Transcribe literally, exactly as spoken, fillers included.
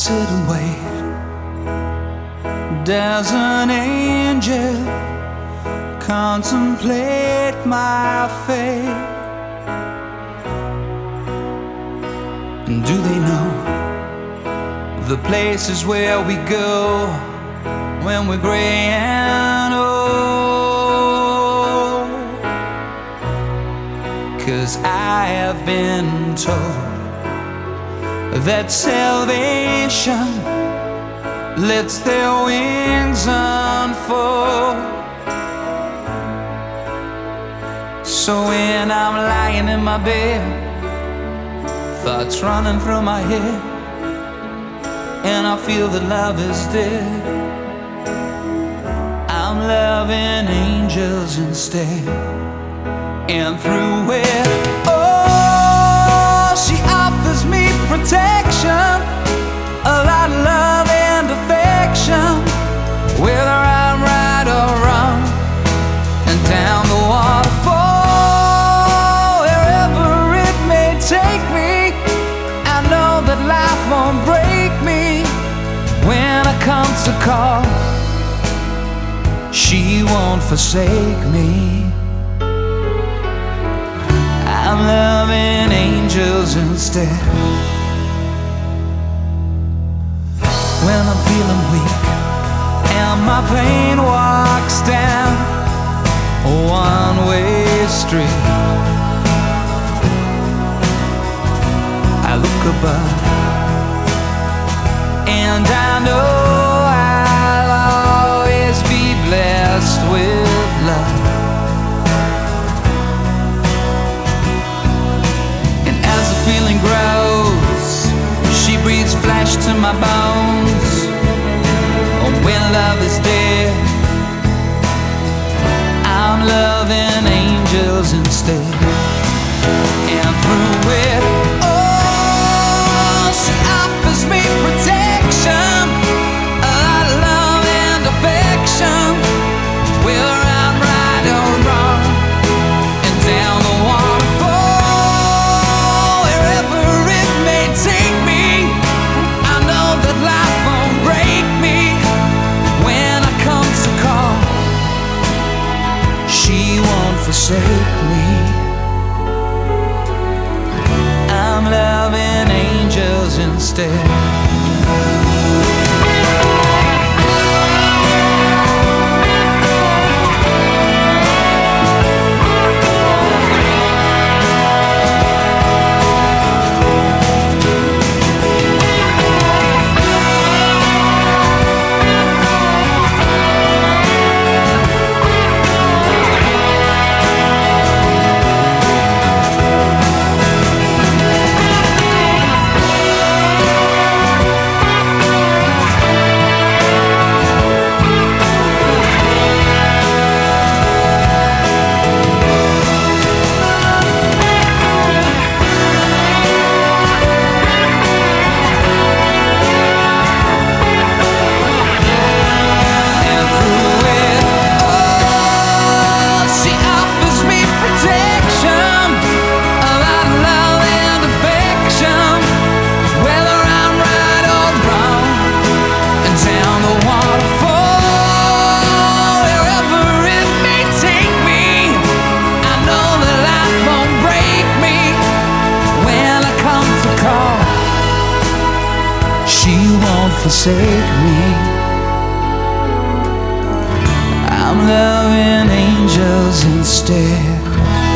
sit and wait. Does an angel contemplate my fate? And do they know the places where we go when we're gray and old? 'Cause I have been told that salvation lets their wings unfold. So when I'm lying in my bed, thoughts running through my head, and I feel that love is dead, I'm loving angels instead. And through it, oh, she offers me protection, a lot of love and affection, whether I'm right or wrong, and down the waterfall, wherever it may take me, I know that life won't break me when I come to call. She won't forsake me. I'm loving angels instead. When I'm feeling weak and my pain walks down a one-way street, I look above and I know I'll always be blessed with love. And as the feeling grows, she breathes flesh to my bones. Oh, when love is dead, I'm loving angels instead. And through it, oh, she offers me protection, a lot of love and affection, whether I'm right or wrong, and down the waterfall, wherever it may take me, I know that life won't break me when I come to call. She won't forsake me. I'm loving angels instead. Forsake me. I'm loving angels instead.